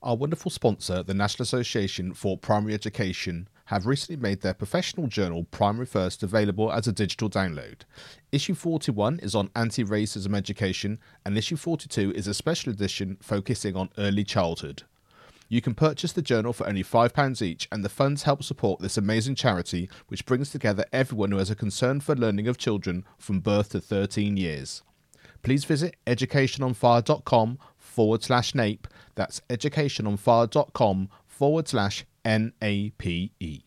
Our wonderful sponsor, the National Association for Primary Education, have recently made their professional journal Primary First available as a digital download. Issue 41 is on anti-racism education, and issue 42 is a special edition focusing on early childhood. You can purchase the journal for only £5 each, and the funds help support this amazing charity which brings together everyone who has a concern for learning of children from birth to 13 years. Please visit educationonfire.com/NAPE. That's educationonfire.com/NAPE.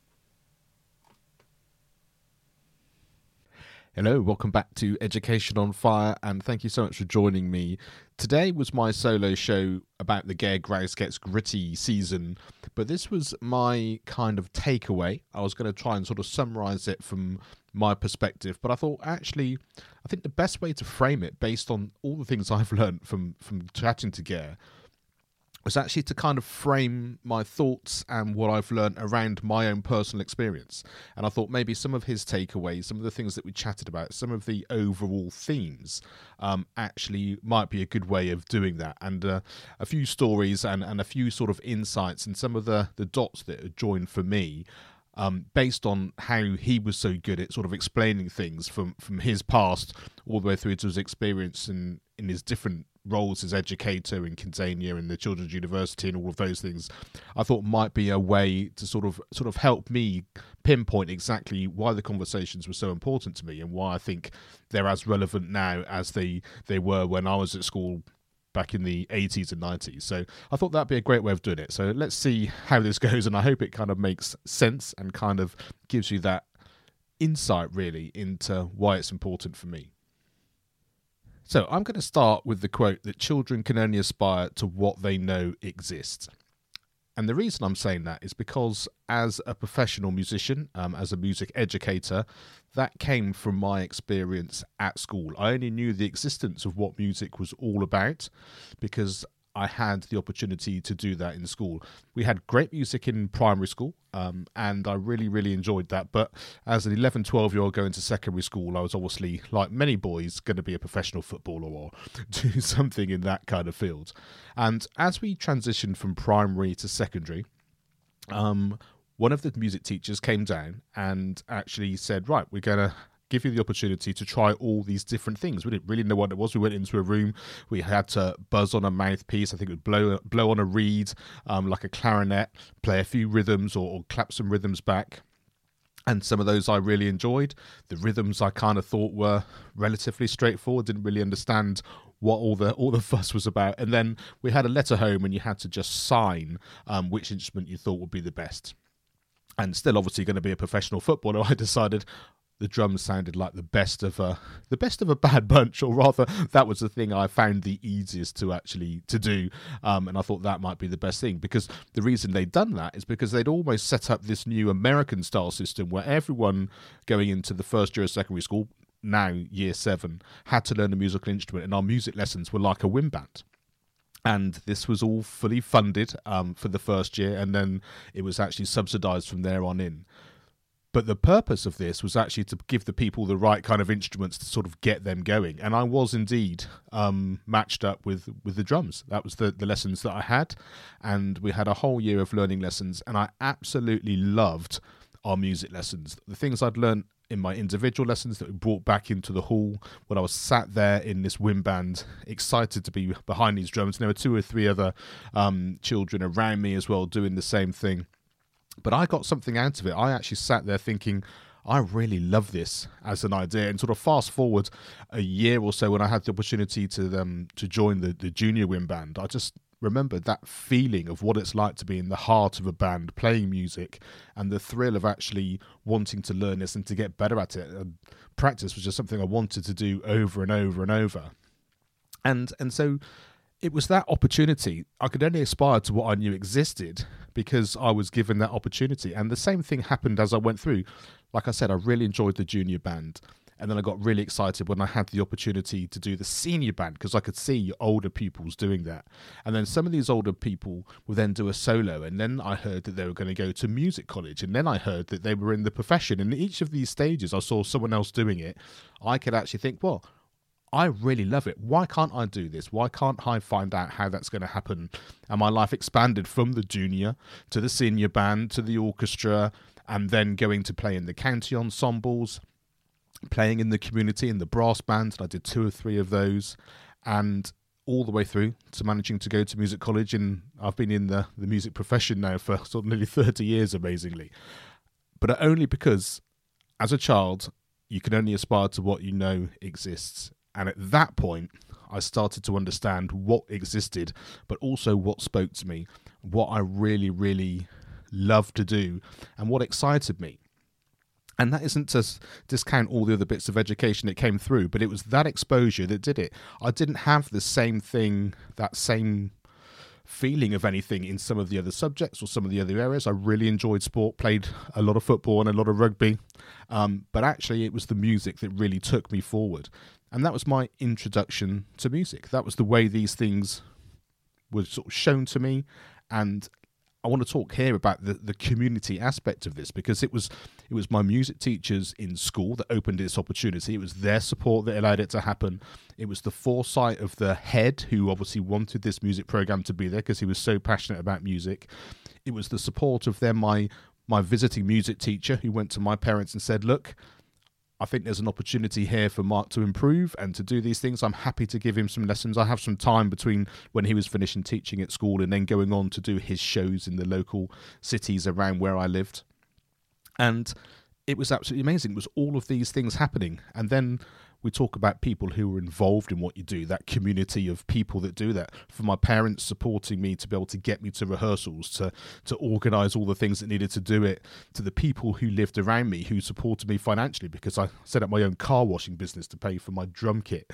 Hello, welcome back to Education on Fire, and thank you so much for joining me. Today was my solo show about the Gare Grouse Gets Gritty season, but this was my kind of takeaway. I was going to try and sort of summarise it from my perspective, but I thought I think the best way to frame it, based on all the things I've learned from chatting to Gare, was actually to kind of frame my thoughts and what I've learned around my own personal experience. And I thought maybe some of his takeaways, some of the things that we chatted about, some of the overall themes actually might be a good way of doing that. And a few stories and a few sort of insights and some of the dots that are joined for me, based on how he was so good at sort of explaining things from his past all the way through to his experience in his different roles as educator in Kinsania and the Children's University and all of those things. I thought might be a way to sort of help me pinpoint exactly why the conversations were so important to me and why I think they're as relevant now as they were when I was at school back in the 80s and 90s. So I thought that'd be a great way of doing it. So let's see how this goes, and I hope it kind of makes sense and kind of gives you that insight really into why it's important for me. So I'm going to start with the quote that children can only aspire to what they know exists. And the reason I'm saying that is because as a professional musician, as a music educator, that came from my experience at school. I only knew the existence of what music was all about because I had the opportunity to do that in school. We had great music in primary school, and I really, really enjoyed that. But as an 11, 12-year-old going to secondary school, I was obviously, like many boys, going to be a professional footballer or do something in that kind of field. And as we transitioned from primary to secondary, one of the music teachers came down and actually said, right, we're going to give you the opportunity to try all these different things. We didn't really know what it was. We went into a room, we had to buzz on a mouthpiece, I think it would blow on a reed, like a clarinet, play a few rhythms or clap some rhythms back. And some of those I really enjoyed. The rhythms I kind of thought were relatively straightforward, didn't really understand what all the fuss was about. And then we had a letter home and you had to just sign which instrument you thought would be the best. And still obviously going to be a professional footballer, I decided the drums sounded like the best of a bad bunch, or rather that was the thing I found the easiest to do, and I thought that might be the best thing, because the reason they'd done that is because they'd almost set up this new American style system where everyone going into the first year of secondary school, now year 7, had to learn a musical instrument, and our music lessons were like a wind band. And this was all fully funded for the first year, and then it was actually subsidised from there on in. But the purpose of this was actually to give the people the right kind of instruments to sort of get them going. And I was indeed matched up with the drums. That was the lessons that I had. And we had a whole year of learning lessons. And I absolutely loved our music lessons. The things I'd learned in my individual lessons that we brought back into the hall when I was sat there in this wind band, excited to be behind these drums. And there were 2 or 3 other children around me as well doing the same thing. But I got something out of it. I actually sat there thinking, I really love this as an idea. And sort of fast forward a year or so when I had the opportunity to join the junior wind band, I just remembered that feeling of what it's like to be in the heart of a band playing music, and the thrill of actually wanting to learn this and to get better at it. And practice was just something I wanted to do over and over and over. And so it was that opportunity. I could only aspire to what I knew existed because I was given that opportunity. And the same thing happened as I went through. Like I said, I really enjoyed the junior band. And then I got really excited when I had the opportunity to do the senior band, because I could see older pupils doing that. And then some of these older people would then do a solo. And then I heard that they were going to go to music college. And then I heard that they were in the profession. And in each of these stages, I saw someone else doing it. I could actually think, well, I really love it. Why can't I do this? Why can't I find out how that's going to happen? And my life expanded from the junior to the senior band to the orchestra, and then going to play in the county ensembles, playing in the community in the brass band. I did 2 or 3 of those, and all the way through to managing to go to music college. And I've been in the music profession now for sort of nearly 30 years, amazingly. But only because as a child, you can only aspire to what you know exists. And at that point, I started to understand what existed, but also what spoke to me, what I really, really loved to do, and what excited me. And that isn't to discount all the other bits of education that came through, but it was that exposure that did it. I didn't have the same thing, that same feeling of anything in some of the other subjects or some of the other areas. I really enjoyed sport, played a lot of football and a lot of rugby, but actually it was the music that really took me forward. And that was my introduction to music. That was the way these things were sort of shown to me. And I want to talk here about the community aspect of this, because it was my music teachers in school that opened this opportunity. It was their support that allowed it to happen. It was the foresight of the head, who obviously wanted this music program to be there because he was so passionate about music. It was the support of them, my visiting music teacher, who went to my parents and said, look, I think there's an opportunity here for Mark to improve and to do these things. I'm happy to give him some lessons. I have some time between when he was finishing teaching at school and then going on to do his shows in the local cities around where I lived. And it was absolutely amazing. It was all of these things happening. And then we talk about people who are involved in what you do, that community of people that do that. For my parents supporting me to be able to get me to rehearsals, to organise all the things that needed to do it, to the people who lived around me who supported me financially, because I set up my own car washing business to pay for my drum kit,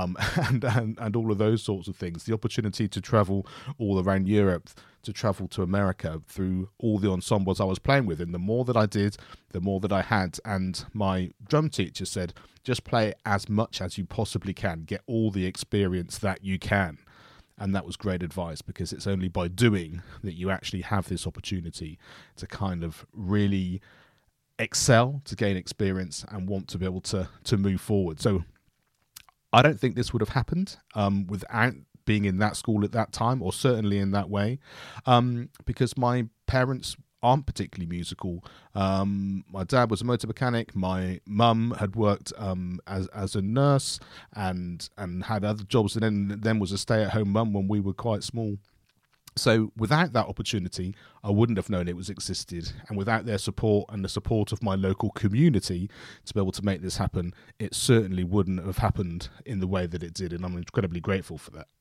and all of those sorts of things. The opportunity to travel all around Europe, to travel to America through all the ensembles I was playing with. And the more that I did, the more that I had. And my drum teacher said, just play as much as you possibly can. Get all the experience that you can. And that was great advice, because it's only by doing that you actually have this opportunity to kind of really excel, to gain experience and want to be able to move forward. So I don't think this would have happened without being in that school at that time, or certainly in that way, because my parents aren't particularly musical. My dad was a motor mechanic. My mum had worked as a nurse and had other jobs, and then was a stay-at-home mum when we were quite small. So without that opportunity, I wouldn't have known it was existed. And without their support and the support of my local community to be able to make this happen, it certainly wouldn't have happened in the way that it did. And I'm incredibly grateful for that.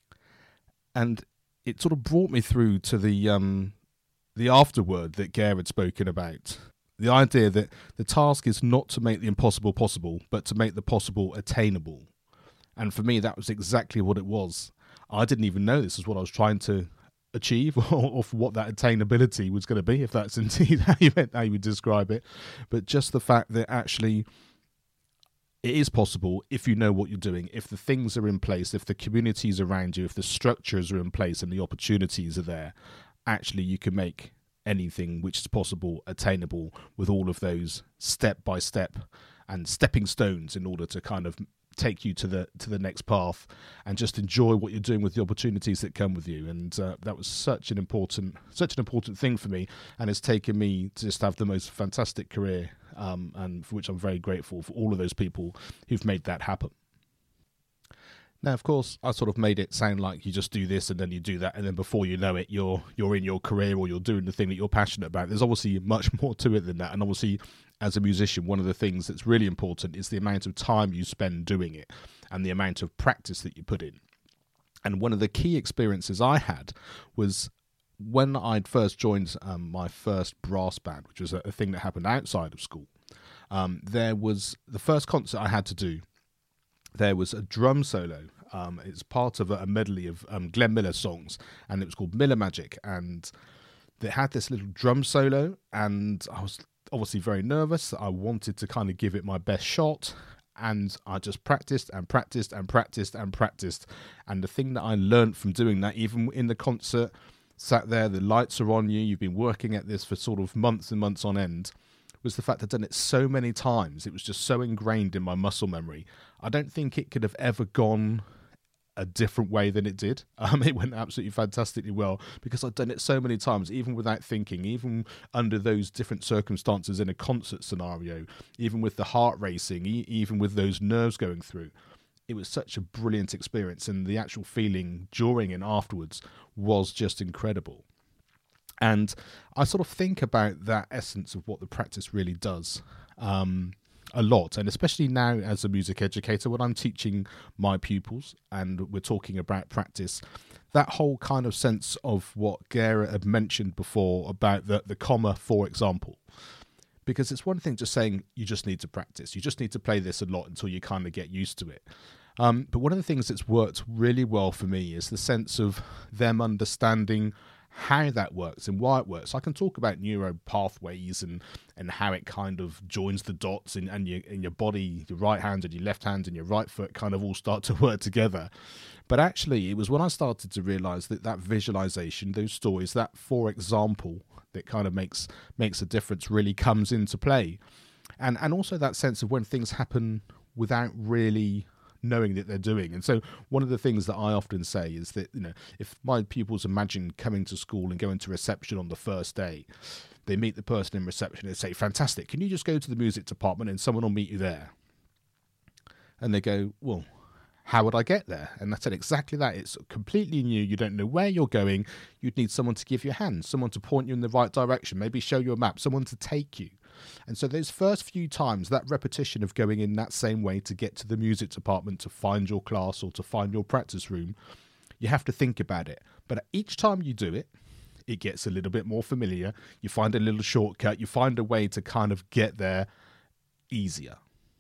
And it sort of brought me through to the afterword that Gare had spoken about. The idea that the task is not to make the impossible possible, but to make the possible attainable. And for me, that was exactly what it was. I didn't even know this is what I was trying to achieve, or what that attainability was going to be, if that's indeed how you would describe it. But just the fact that actually it is possible if you know what you're doing, if the things are in place, if the communities around you, if the structures are in place and the opportunities are there, actually you can make anything which is possible attainable, with all of those step by step and stepping stones in order to kind of take you to the next path, and just enjoy what you're doing with the opportunities that come with you. And that was such an important thing for me, and it's taken me to just have the most fantastic career, and for which I'm very grateful for all of those people who've made that happen. Now, of course, I sort of made it sound like you just do this and then you do that, and then before you know it, you're in your career, or you're doing the thing that you're passionate about. There's obviously much more to it than that, and obviously, as a musician, one of the things that's really important is the amount of time you spend doing it and the amount of practice that you put in. And one of the key experiences I had was when I'd first joined my first brass band, which was a thing that happened outside of school. There was the first concert I had to do. There was a drum solo. It's part of a medley of Glenn Miller songs, and it was called Miller Magic. And they had this little drum solo, and I was obviously very nervous. I wanted to kind of give it my best shot, and I just practiced and practiced and practiced and practiced. And the thing that I learned from doing that, even in the concert, sat there, the lights are on you, you've been working at this for sort of months and months on end, was the fact I'd done it so many times. It was just so ingrained in my muscle memory. I don't think it could have ever gone a different way than it did. It went absolutely fantastically well because I'd done it so many times, even without thinking, even under those different circumstances in a concert scenario, even with the heart racing, even with those nerves going through. It was such a brilliant experience, and the actual feeling during and afterwards was just incredible. And I sort of think about that essence of what the practice really does a lot, and especially now as a music educator, when I'm teaching my pupils and we're talking about practice, that whole kind of sense of what Gerrit had mentioned before about the comma, for example. Because it's one thing just saying you just need to practice, you just need to play this a lot until you kind of get used to it. But one of the things that's worked really well for me is the sense of them understanding how that works and why it works. I can talk about neuro pathways and how it kind of joins the dots in your body, your right hand and your left hand and your right foot kind of all start to work together. But actually, it was when I started to realize that visualization, those stories, that for example, that kind of makes a difference really comes into play. And also that sense of when things happen without really knowing that they're doing. And so one of the things that I often say is that, if my pupils imagine coming to school and going to reception on the first day, they meet the person in reception and say, fantastic, can you just go to the music department and someone will meet you there? And they go, well, how would I get there? And I said exactly that. It's completely new. You don't know where you're going. You'd need someone to give you a hand, someone to point you in the right direction, maybe show you a map, someone to take you. And so those first few times, that repetition of going in that same way to get to the music department, to find your class or to find your practice room, you have to think about it. But each time you do it, it gets a little bit more familiar. You find a little shortcut. You find a way to kind of get there easier.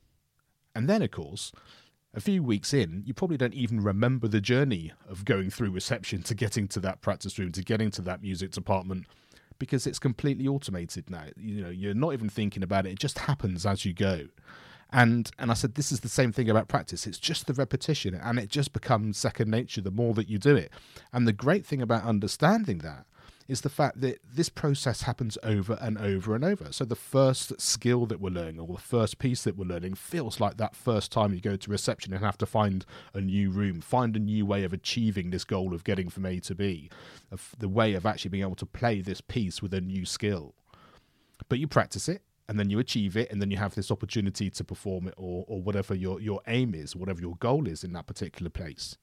And then, of course, a few weeks in, you probably don't even remember the journey of going through reception to getting to that practice room, to getting to that music department, because it's completely automated now. You're not even thinking about it. It just happens as you go. And I said, this is the same thing about practice. It's just the repetition, and it just becomes second nature the more that you do it. And the great thing about understanding that is the fact that this process happens over and over and over. So the first skill that we're learning, or the first piece that we're learning, feels like that first time you go to reception and have to find a new room, find a new way of achieving this goal of getting from A to B, of the way of actually being able to play this piece with a new skill. But you practice it, and then you achieve it, and then you have this opportunity to perform it, or whatever your aim is, whatever your goal is in that particular place.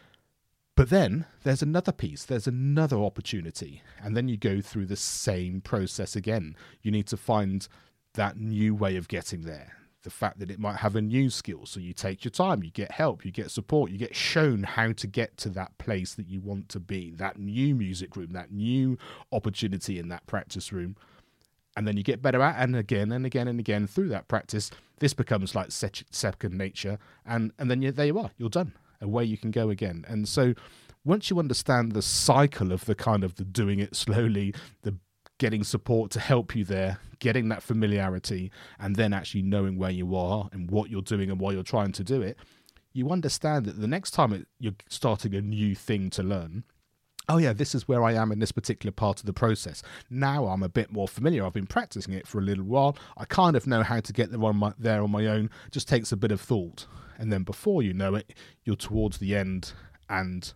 But then there's another piece, there's another opportunity, and then you go through the same process again. You need to find that new way of getting there, the fact that it might have a new skill. So you take your time, you get help, you get support, you get shown how to get to that place that you want to be, that new music room, that new opportunity in that practice room. And then you get better at it, and again and again and again through that practice, this becomes like second nature, and then there you are, you're done. Away you can go again. And so once you understand the cycle of the kind of the doing it slowly, the getting support to help you there, getting that familiarity, and then actually knowing where you are and what you're doing and why you're trying to do it, you understand that the next time you're starting a new thing to learn, oh yeah, this is where I am in this particular part of the process. Now I'm a bit more familiar. I've been practicing it for a little while. I kind of know how to get there on my own. It just takes a bit of thought. And then before you know it, you're towards the end and,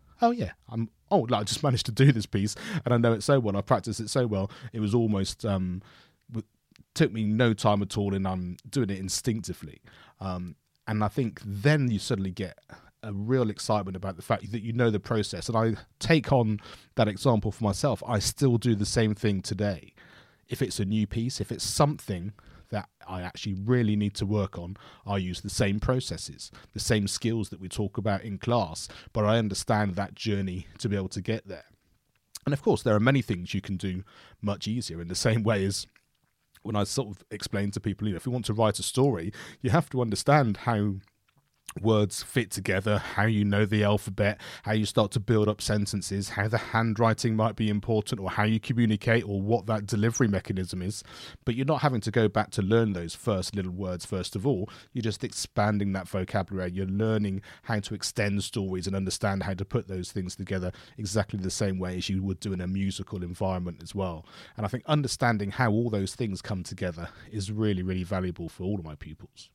I just managed to do this piece and I know it so well. I practiced it so well. It was almost, took me no time at all, and I'm doing it instinctively. And I think then you suddenly get a real excitement about the fact that you know the process. And I take on that example for myself. I still do the same thing today. If it's a new piece, if it's something that I actually really need to work on, I use the same processes, the same skills that we talk about in class, but I understand that journey to be able to get there. And of course, there are many things you can do much easier, in the same way as when I sort of explain to people, if you want to write a story, you have to understand how words fit together, how you know the alphabet, how you start to build up sentences, how the handwriting might be important, or how you communicate, or what that delivery mechanism is. But you're not having to go back to learn those first little words first of all. You're just expanding that vocabulary. You're learning how to extend stories and understand how to put those things together exactly the same way as you would do in a musical environment as well. And I think understanding how all those things come together is really, really valuable for all of my pupils.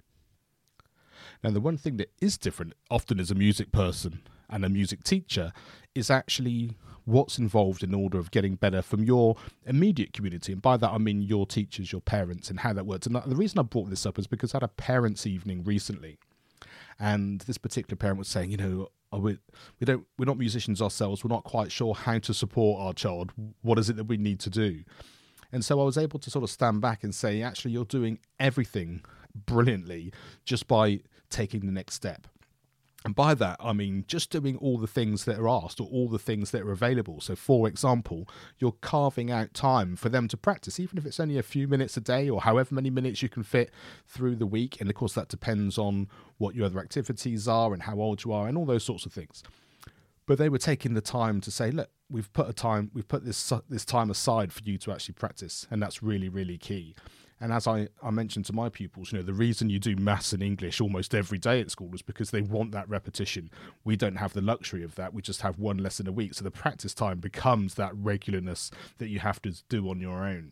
Now, the one thing that is different often as a music person and a music teacher is actually what's involved in order of getting better from your immediate community. And by that, I mean your teachers, your parents, and how that works. And the reason I brought this up is because I had a parents' evening recently. And this particular parent was saying, we're not musicians ourselves. We're not quite sure how to support our child. What is it that we need to do? And so I was able to sort of stand back and say, actually, you're doing everything brilliantly just by taking the next step. And by that, I mean just doing all the things that are asked or all the things that are available. So, for example, you're carving out time for them to practice, even if it's only a few minutes a day or however many minutes you can fit through the week. And of course, that depends on what your other activities are and how old you are and all those sorts of things. But they were taking the time to say, look, we've put this time aside for you to actually practice. And that's really, really key. And as I mentioned to my pupils, the reason you do maths and English almost every day at school is because they want that repetition. We don't have the luxury of that. We just have one lesson a week. So the practice time becomes that regularness that you have to do on your own.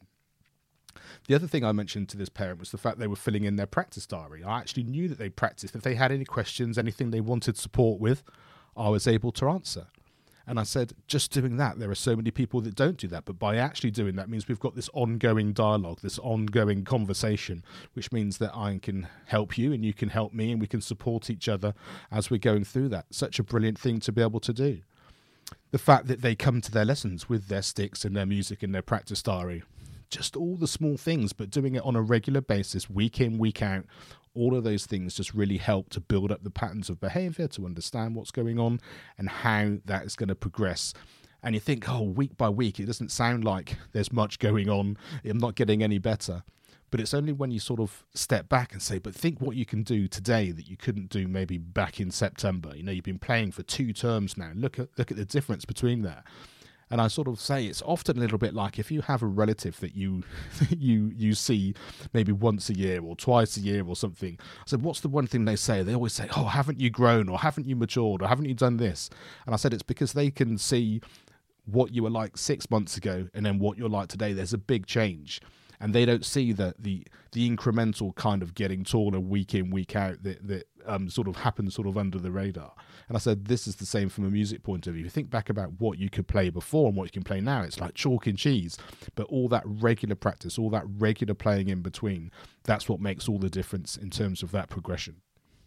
The other thing I mentioned to this parent was the fact they were filling in their practice diary. I actually knew that they practiced. If they had any questions, anything they wanted support with, I was able to answer. And I said, just doing that, there are so many people that don't do that. But by actually doing that means we've got this ongoing dialogue, this ongoing conversation, which means that I can help you and you can help me and we can support each other as we're going through that. Such a brilliant thing to be able to do. The fact that they come to their lessons with their sticks and their music and their practice diary. Just all the small things, but doing it on a regular basis, week in, week out. All of those things just really help to build up the patterns of behavior, to understand what's going on and how that is going to progress. And you think, week by week, it doesn't sound like there's much going on. I'm not getting any better. But it's only when you sort of step back and say, but think what you can do today that you couldn't do maybe back in September. You've been playing for 2 terms now. Look at the difference between that. And I sort of say it's often a little bit like if you have a relative that you see maybe once a year or twice a year or something. So what's the one thing they say? They always say, haven't you grown or haven't you matured or haven't you done this? And I said it's because they can see what you were like 6 months ago and then what you're like today. There's a big change. And they don't see the incremental kind of getting taller week in, week out that sort of happens sort of under the radar. And I said, this is the same from a music point of view. If you think back about what you could play before and what you can play now, it's like chalk and cheese. But all that regular practice, all that regular playing in between, that's what makes all the difference in terms of that progression.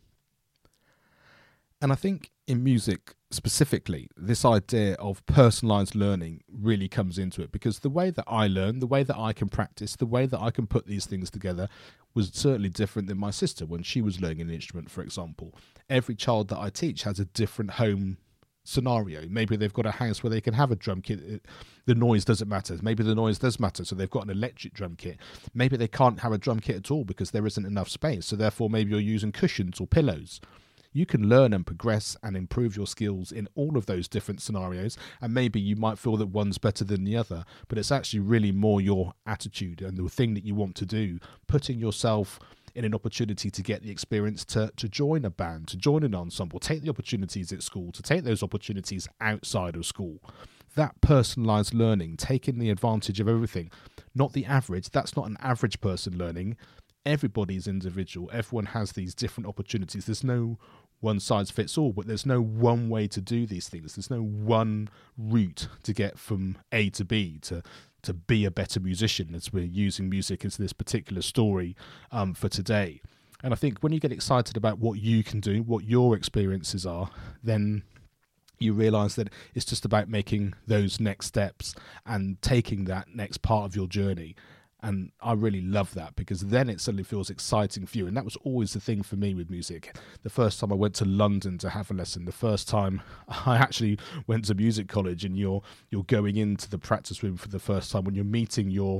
And I think in music specifically, this idea of personalized learning really comes into it, because the way that I learn, the way that I can practice, the way that I can put these things together was certainly different than my sister when she was learning an instrument, for example. Every child that I teach has a different home scenario. Maybe they've got a house where they can have a drum kit. The noise doesn't matter. Maybe the noise does matter, so they've got an electric drum kit. Maybe they can't have a drum kit at all because there isn't enough space, so therefore maybe you're using cushions or pillows. You can learn and progress and improve your skills in all of those different scenarios, and maybe you might feel that one's better than the other, but it's actually really more your attitude and the thing that you want to do, putting yourself in an opportunity to get the experience to join a band, to join an ensemble, take the opportunities at school, to take those opportunities outside of school. That personalised learning, taking the advantage of everything, not the average. That's not an average person learning. Everybody's individual. Everyone has these different opportunities. There's no one size fits all, but there's no one way to do these things. There's no one route to get from A to B to be a better musician, as we're using music as this particular story for today. And I think when you get excited about what you can do, what your experiences are, then you realise that it's just about making those next steps and taking that next part of your journey. And I really love that, because then it suddenly feels exciting for you. And that was always the thing for me with music. The first time I went to London to have a lesson, the first time I actually went to music college, and you're going into the practice room for the first time, when you're meeting your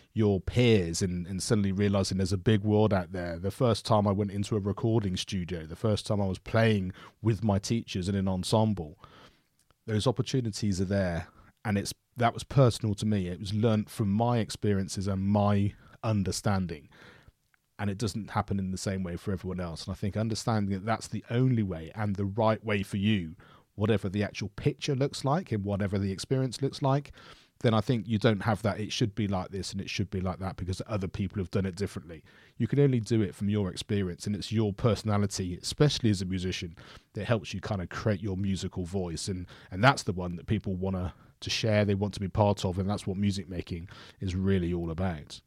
your peers and suddenly realizing there's a big world out there. The first time I went into a recording studio, the first time I was playing with my teachers in an ensemble, those opportunities are there, and that was personal to me. It was learnt from my experiences and my understanding, and it doesn't happen in the same way for everyone else. And I think understanding that that's the only way and the right way for you, whatever the actual picture looks like and whatever the experience looks like, then I think you don't have that it should be like this and it should be like that because other people have done it differently. You can only do it from your experience, and it's your personality, especially as a musician, that helps you kind of create your musical voice, and that's the one that people want to share, they want to be part of, and that's what music making is really all about.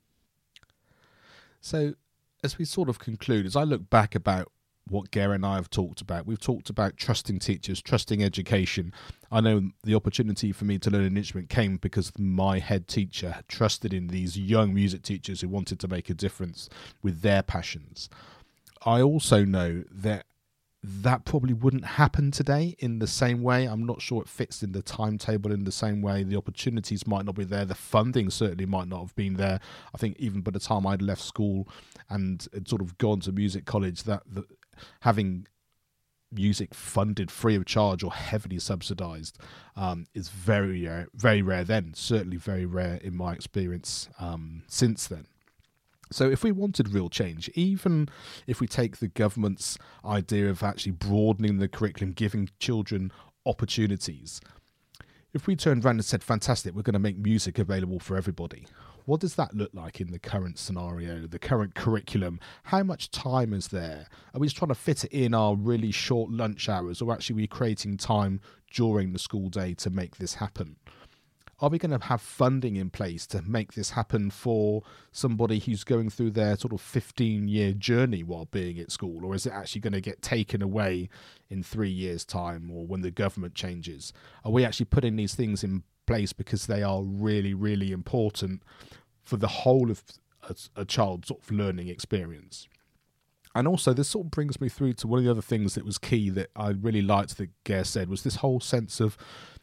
So as we sort of conclude, as I look back about what Gary and I have talked about, we've talked about trusting teachers, trusting education. I know the opportunity for me to learn an instrument came because my head teacher had trusted in these young music teachers who wanted to make a difference with their passions. I also know that probably wouldn't happen today in the same way. I'm not sure it fits in the timetable in the same way. The opportunities might not be there. The funding certainly might not have been there. I think even by the time I'd left school and had sort of gone to music college, that having music funded free of charge or heavily subsidized is very rare then, certainly very rare in my experience since then. So if we wanted real change, even if we take the government's idea of actually broadening the curriculum, giving children opportunities, if we turned around and said, fantastic, we're going to make music available for everybody, what does that look like in the current scenario, the current curriculum? How much time is there? Are we just trying to fit it in our really short lunch hours, or actually are we creating time during the school day to make this happen? Are we going to have funding in place to make this happen for somebody who's going through their sort of 15-year journey while being at school? Or is it actually going to get taken away in 3 years' time or when the government changes? Are we actually putting these things in place because they are really, really important for the whole of a child's sort of learning experience? And also, this sort of brings me through to one of the other things that was key that I really liked that Gare said, was this whole sense of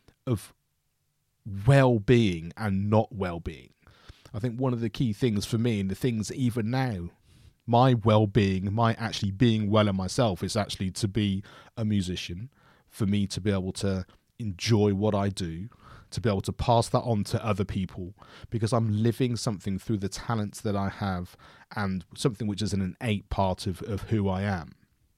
well-being and not well-being. I think one of the key things for me, and the things even now, my well-being, my actually being well in myself, is actually to be a musician, for me to be able to enjoy what I do, to be able to pass that on to other people, because I'm living something through the talents that I have and something which is an innate part of who I am.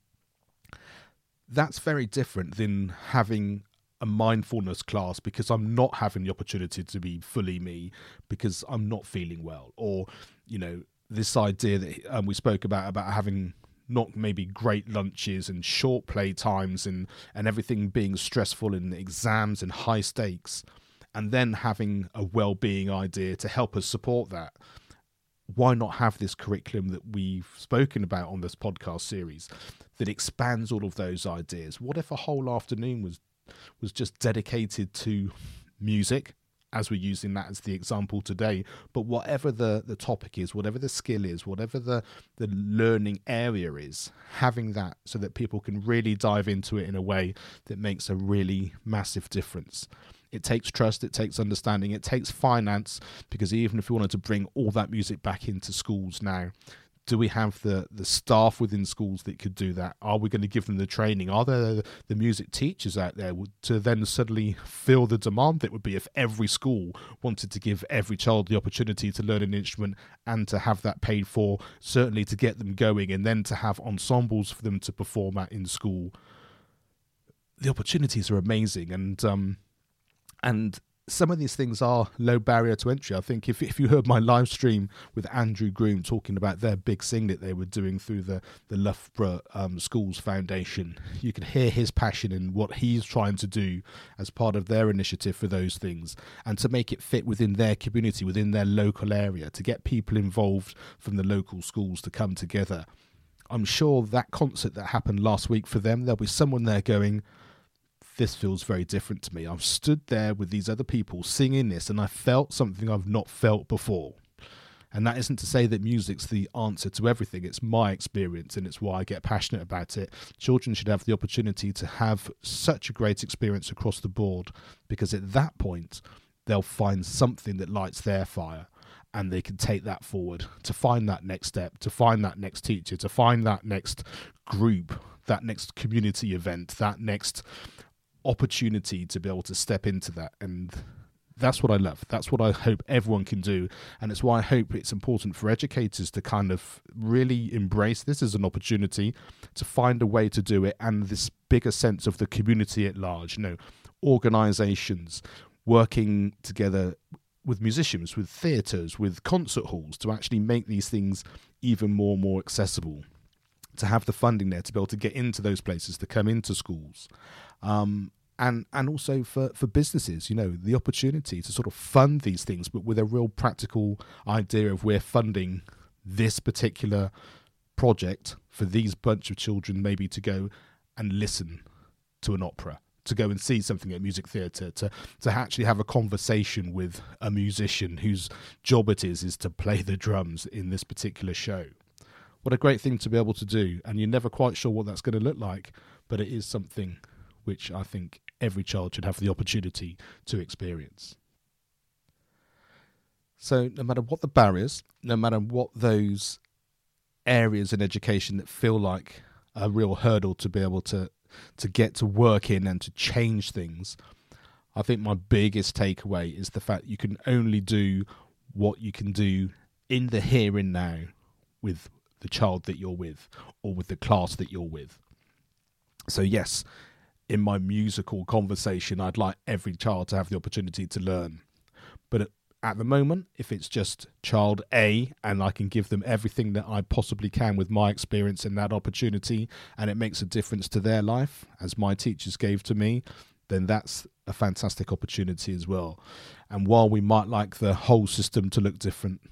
That's very different than having a mindfulness class because I'm not having the opportunity to be fully me because I'm not feeling well, or this idea that we spoke about having not maybe great lunches and short play times and everything being stressful and exams and high stakes, and then having a well-being idea to help us support that. Why not have this curriculum that we've spoken about on this podcast series that expands all of those ideas? What if a whole afternoon was just dedicated to music, as we're using that as the example today, but whatever the topic is, whatever the skill is, whatever the learning area is, having that so that people can really dive into it in a way that makes a really massive difference. It takes trust, it takes understanding, it takes finance, because even if we wanted to bring all that music back into schools now, do we have the staff within schools that could do that? Are we going to give them the training? Are there the music teachers out there to then suddenly fill the demand that would be if every school wanted to give every child the opportunity to learn an instrument and to have that paid for, certainly to get them going, and then to have ensembles for them to perform at in school? The opportunities are amazing, and some of these things are low barrier to entry. I think if you heard my live stream with Andrew Groom talking about their big thing that they were doing through the Loughborough Schools Foundation, you can hear his passion in what he's trying to do as part of their initiative for those things, and to make it fit within their community, within their local area, to get people involved from the local schools to come together. I'm sure that concert that happened last week for them, there'll be someone there going, this feels very different to me. I've stood there with these other people singing this and I felt something I've not felt before. And that isn't to say that music's the answer to everything. It's my experience, and it's why I get passionate about it. Children should have the opportunity to have such a great experience across the board, because at that point they'll find something that lights their fire. and they can take that forward to find that next step, to find that next teacher, to find that next group, that next community event, that next opportunity to be able to step into that. And that's what I love. That's what I hope everyone can do. And it's why I hope it's important for educators to kind of really embrace this as an opportunity to find a way to do it, and this bigger sense of the community at large, organizations working together with musicians, with theatres, with concert halls, to actually make these things even more accessible, to have the funding there to be able to get into those places, to come into schools. And also for businesses, the opportunity to sort of fund these things, but with a real practical idea of we're funding this particular project for these bunch of children, maybe to go and listen to an opera, to go and see something at music theatre, to actually have a conversation with a musician whose job it is to play the drums in this particular show. What a great thing to be able to do. And you're never quite sure what that's going to look like, but it is something which I think every child should have the opportunity to experience. So no matter what the barriers, no matter what those areas in education that feel like a real hurdle to be able to get to work in and to change things, I think my biggest takeaway is the fact you can only do what you can do in the here and now with the child that you're with, or with the class that you're with. So yes, in my musical conversation, I'd like every child to have the opportunity to learn. But at the moment, if it's just child A and I can give them everything that I possibly can with my experience in that opportunity, and it makes a difference to their life, as my teachers gave to me, then that's a fantastic opportunity as well. And while we might like the whole system to look different,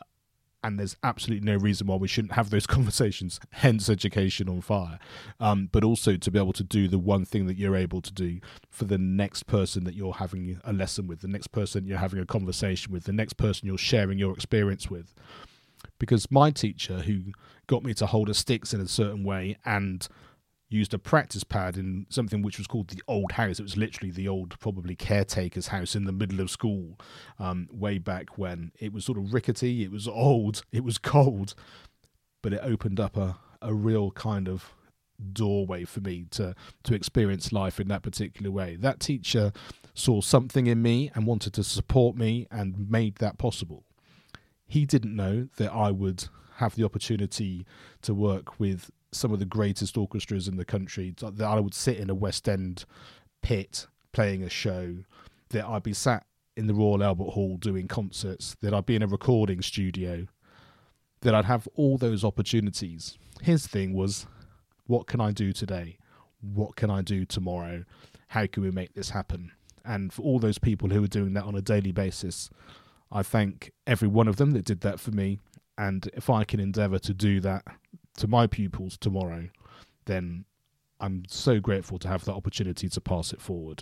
and there's absolutely no reason why we shouldn't have those conversations, hence Education on Fire, but also to be able to do the one thing that you're able to do for the next person that you're having a lesson with, the next person you're having a conversation with, the next person you're sharing your experience with. Because my teacher, who got me to hold a sticks in a certain way and used a practice pad in something which was called the old house. It was literally the old, probably caretaker's house in the middle of school, way back when. It was sort of rickety, it was old, it was cold, but it opened up a real kind of doorway for me to experience life in that particular way. That teacher saw something in me and wanted to support me and made that possible. He didn't know that I would have the opportunity to work with some of the greatest orchestras in the country, that I would sit in a West End pit playing a show, that I'd be sat in the Royal Albert Hall doing concerts, that I'd be in a recording studio, that I'd have all those opportunities. His thing was, what can I do today? What can I do tomorrow? How can we make this happen? And for all those people who are doing that on a daily basis, I thank every one of them that did that for me. And if I can endeavour to do that to my pupils tomorrow, then I'm so grateful to have that opportunity to pass it forward.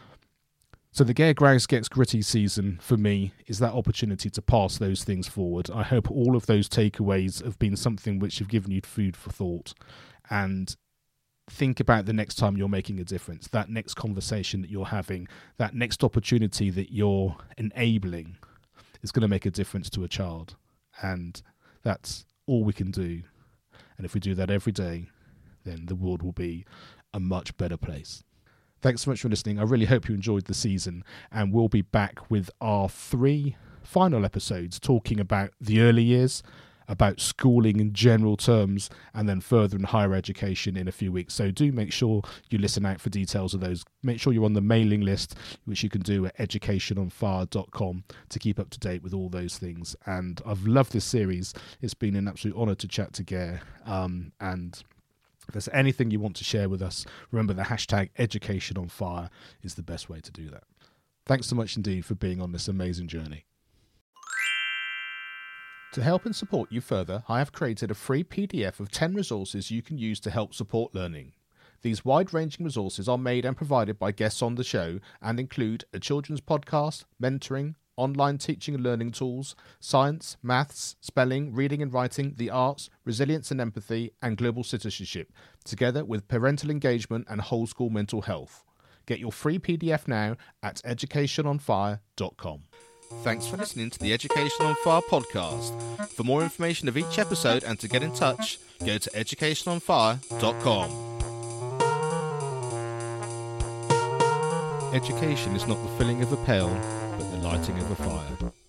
So the Gare Grouse Gets Gritty season for me is that opportunity to pass those things forward. I hope all of those takeaways have been something which have given you food for thought, and think about the next time you're making a difference, that next conversation that you're having, that next opportunity that you're enabling is going to make a difference to a child. And that's all we can do. And if we do that every day, then the world will be a much better place. Thanks so much for listening. I really hope you enjoyed the season, and we'll be back with our 3 final episodes talking about the early years, about schooling in general terms, and then further in higher education in a few weeks. So do make sure you listen out for details of those. Make sure you're on the mailing list, which you can do at educationonfire.com to keep up to date with all those things. And I've loved this series. It's been an absolute honour to chat to Gare. And if there's anything you want to share with us, remember the hashtag educationonfire is the best way to do that. Thanks so much indeed for being on this amazing journey. To help and support you further, I have created a free PDF of 10 resources you can use to help support learning. These wide-ranging resources are made and provided by guests on the show and include a children's podcast, mentoring, online teaching and learning tools, science, maths, spelling, reading and writing, the arts, resilience and empathy, and global citizenship, together with parental engagement and whole school mental health. Get your free PDF now at educationonfire.com. Thanks for listening to the Education on Fire podcast. For more information of each episode and to get in touch, go to educationonfire.com. Education is not the filling of a pail, but the lighting of a fire.